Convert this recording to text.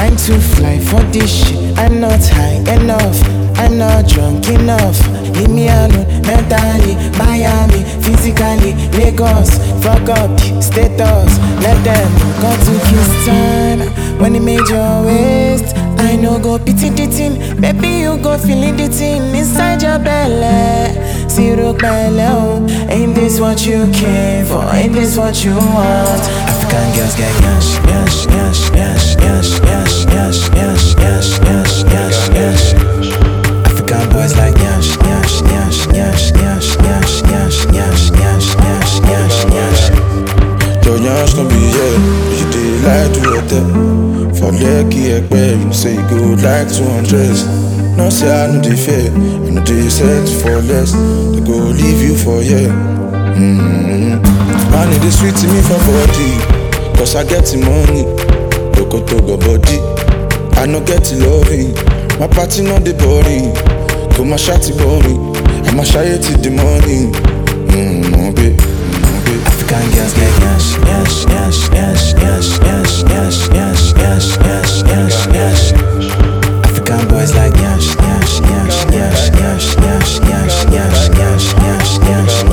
I'm too fly for this shit. I'm not high enough. I'm not drunk enough. Leave me alone mentally, Miami, physically, Lagos. Fuck up, status. Let them go to kiss time. When he made your waist, I know go pity the thing. Baby, you go feeling the thing inside your belly. Zero belly, ain't this what you came for? Ain't this what you want? African girls get yash, yash, yash, yash, yash, yash, yash, yash, yash, yash, yash, yash. African boys like yash, yash, yash, yash, yash, yash, yash, yash, yash, yash, yash, yash. Your yash can be here, you did like to hotel. For lucky you say you go like 200. No say I know they fair, I know they set for less. They go leave you for yeah. Man, it is sweet to me for body, cause I get the money. Loco to go body, I no get the loving. My party not the body, go my shawty body, I'ma shy it till the morning. African girls get yash, yash, yash, yash, yash, yash, yash, yash, yash, yash, yash, yash. African boys like yash, yash, yash, yash, yash, yash, yash, yash, yash, yash, yash, yash.